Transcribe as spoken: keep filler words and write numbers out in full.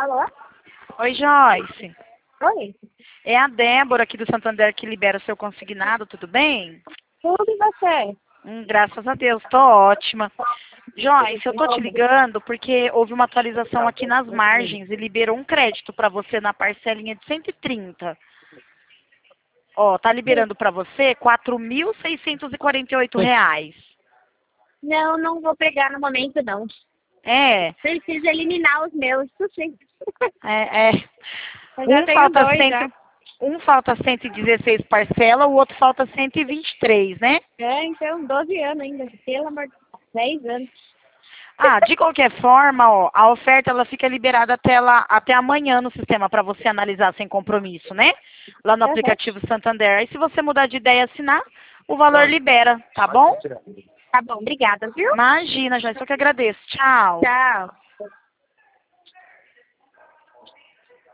Alô? Oi, Joyce. Oi. É a Débora aqui do Santander que libera o seu consignado, tudo bem? Tudo e você? Hum, graças a Deus, tô ótima. Joyce, eu tô te ligando porque houve uma atualização aqui nas margens e liberou um crédito para você na parcelinha de cento e trinta. Ó, tá liberando para você quatro mil seiscentos e quarenta e oito reais. Não, não vou pegar no momento, não. É, Preciso eliminar os meus, isso sim. é, é. Eu já Um tenho falta, dois, já. cento, um falta cento e dezesseis parcela, o outro falta cento e vinte e três, né? É, então, doze anos ainda. Pelo amor de Deus, dez anos. Ah, de qualquer forma, ó, a oferta ela fica liberada até, lá, até amanhã no sistema para você analisar sem compromisso, né? Lá no Uhum. aplicativo Santander. Aí se você mudar de ideia e assinar, o valor libera, tá bom? Tá bom, obrigada, viu? Imagina, já só que agradeço. Tchau. Tchau.